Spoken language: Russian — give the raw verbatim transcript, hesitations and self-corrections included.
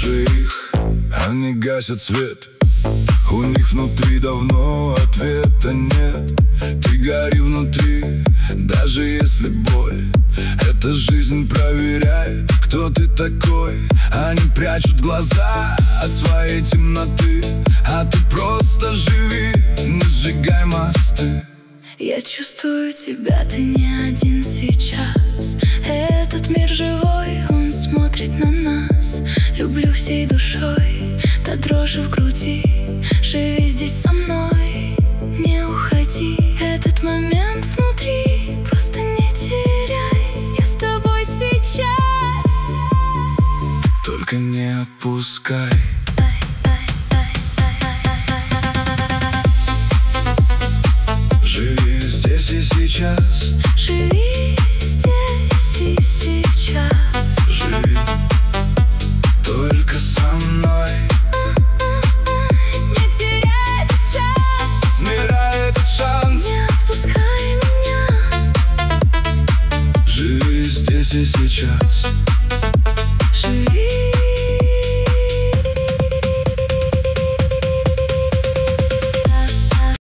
Слушай их, они гасят свет. У них внутри давно ответа нет. Ты гори внутри, даже если боль. Эта жизнь проверяет, кто ты такой. Они прячут глаза от своей темноты, а ты просто живи, не сжигай мосты. Я чувствую тебя, ты не один сейчас. Этот мир живой, он смотрит на нас. Люблю всей душой, до дрожи в груди. Живи здесь со мной, не уходи. Этот момент внутри, просто не теряй. Я с тобой сейчас, только не отпускай. Живи здесь и сейчас. Живи здесь и сейчас. Живи только со мной. Не теряй этот шанс, Смирай этот шанс. не отпускай меня. Живи здесь и сейчас.